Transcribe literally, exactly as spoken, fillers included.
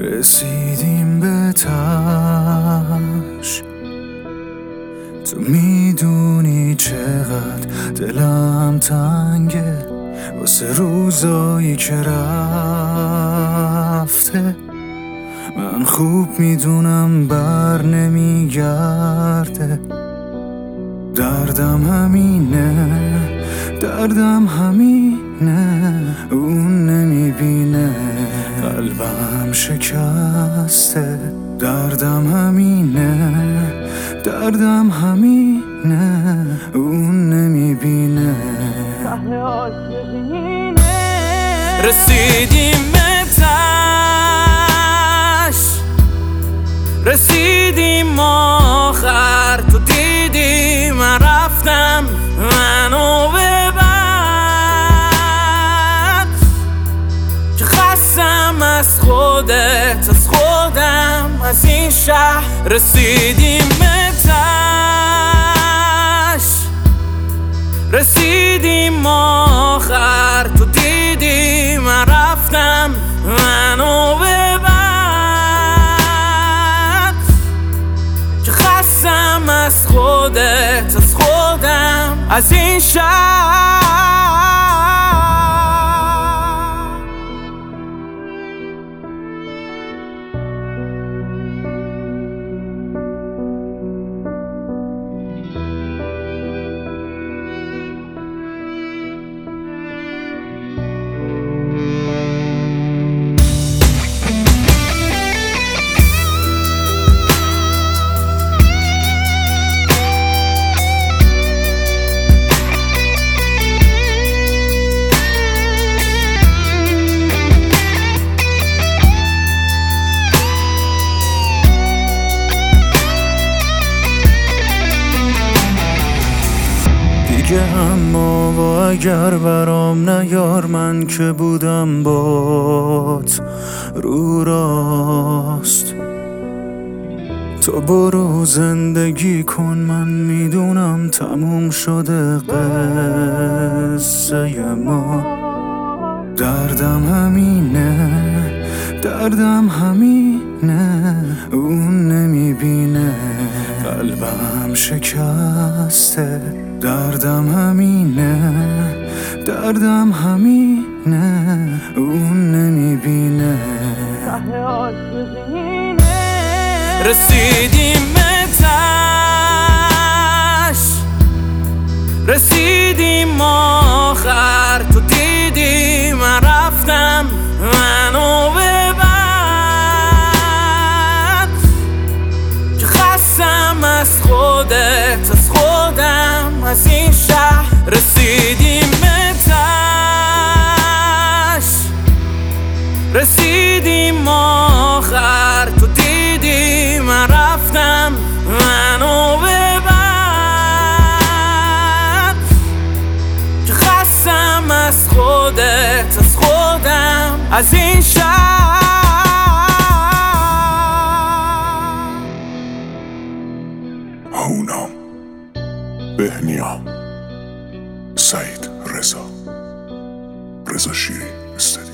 رسیدیم به تاش، تو میدونی چقدر دلم تنگه واسه روزایی که رفته. من خوب میدونم بر نمیگرده، دردم همینه، دردم همینه، اون نمیبینه قلبم شکسته. دردم همینه، دردم همینه، اون نمیبینه. رسیدیم به تاش، رسیدیم آخر، تو دیدی من رفتم، منو ببر که خستم از خودت، از خودم، از این شهر. رسیدیم به تاش، رسیدیم آخر، تو دیدی من رفتم، منو ببر که خستم از خودت، از خودم، از این شهر. دیگه اما و اگر برام نیار، من که بودم بات رو راست. تو برو زندگی کن، من میدونم تموم شده قصه ما. دردم همینه، دردم همینه، اون نمیبینه قلبم شکسته. دردم همینه، دردم همینه، اون نمیبینه. رسیدیم به تاش، رسیدیم آخر، تو دیدی من رفتم، منو ببر که خستم از خودت، از خودم، از این شهر. رسیدیم به تاش، رسیدیم آخر، تو دیدی من رفتم، منو ببر که خستم از خودت، از خودم، از این شهر. هونام بهنیا، سعید رضا، رضا شیری استدیو.